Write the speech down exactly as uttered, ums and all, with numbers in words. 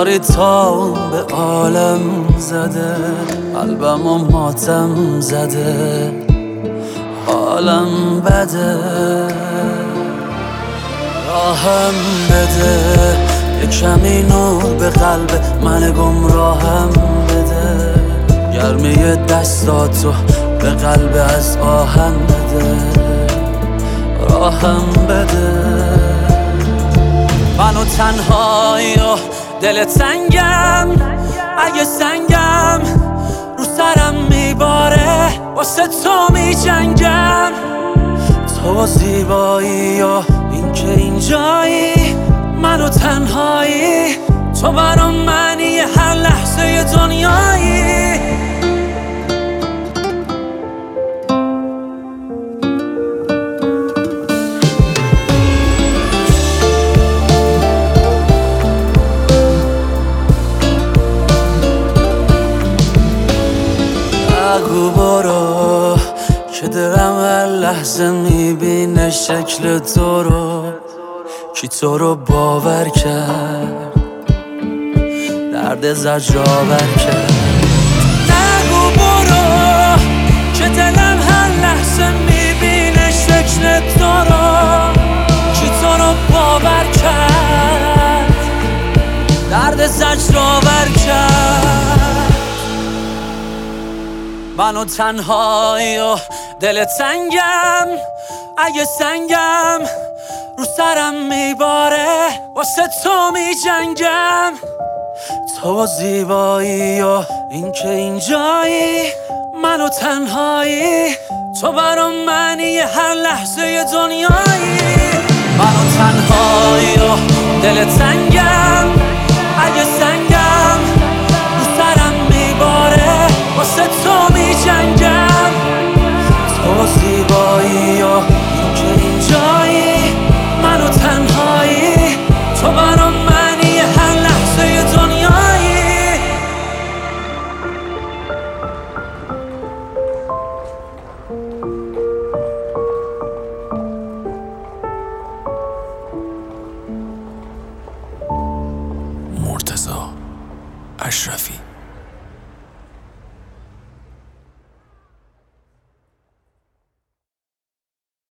یاری تا به عالم زده، قلبم و ماتم زده، حالم بده. راهم بده یه کمی نور به قلب من گمراهم بده، گرمی دستاتو به قلب از آهن بده. راهم بده منو تنهایی و دل تنگم، اگه سنگم رو سرم میباره واسه تو میجنگم. تو زیبایی و این که اینجایی، منو تنهایی، تو برام معنی هر لحظه دنیایی. بگو برو که دلم هر لحظه میبینه شکل تو رو، کی تو رو باور کرد درد زجرآور کرد. نگو برو که دلم هر لحظه میبینه شکل تو رو، کی تو رو باور کرد درد زجرآور کرد. منو تنهایی و دل تنگم، اگه سنگم رو سرم میباره واسه تو میجنگم. تو زیبایی و این که اینجایی، منو تنهایی، تو برام معنی هر لحظه دنیایی. منو تنهایی و دل تنگم، اگه سنگم